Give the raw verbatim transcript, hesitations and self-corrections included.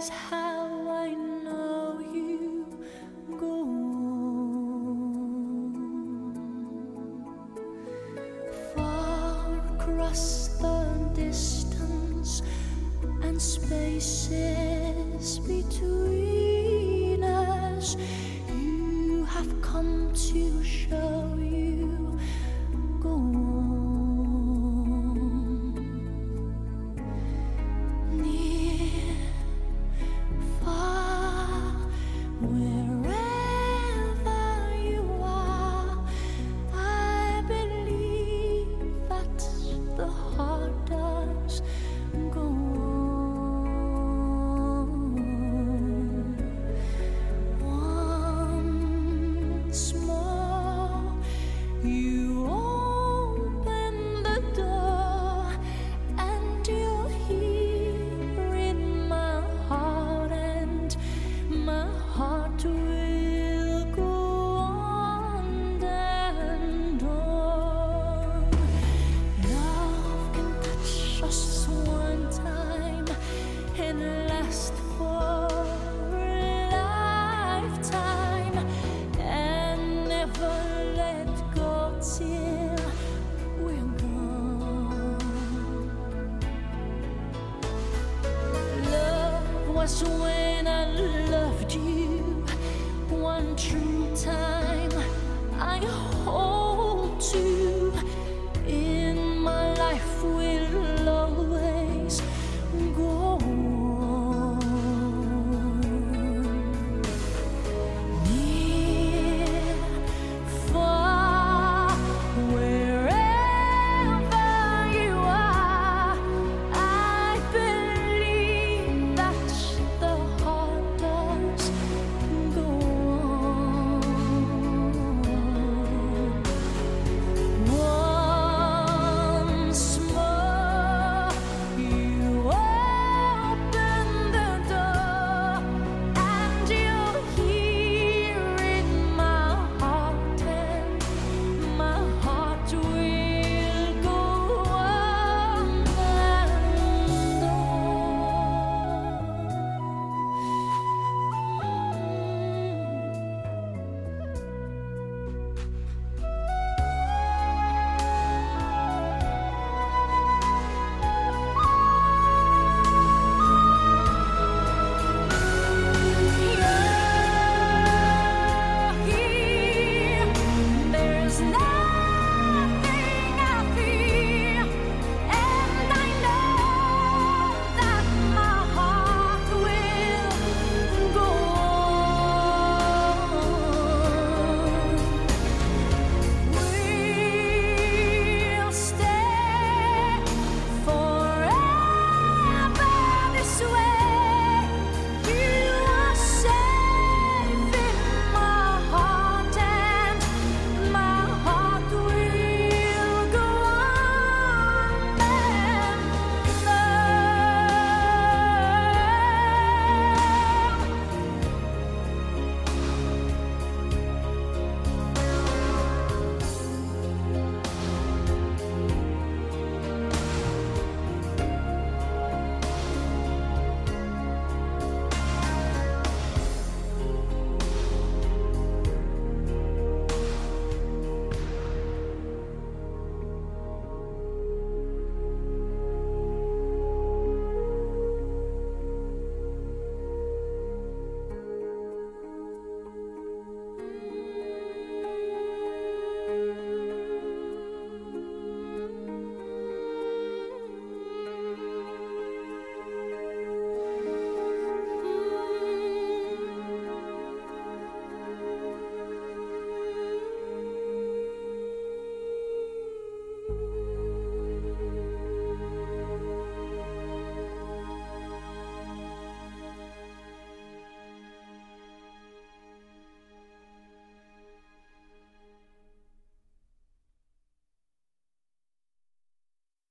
is how I know you go on. Far across the distance and spaces between us, you have come to show you go on. Near, far, wherever you are, I believe that the heart does go on. Once more, you open the door, and you're here in my heart, and my heart will go on and on. Love can touch us one time and last for a lifetime, and never let go till we're gone. Love was when I loved you one true time. I hold to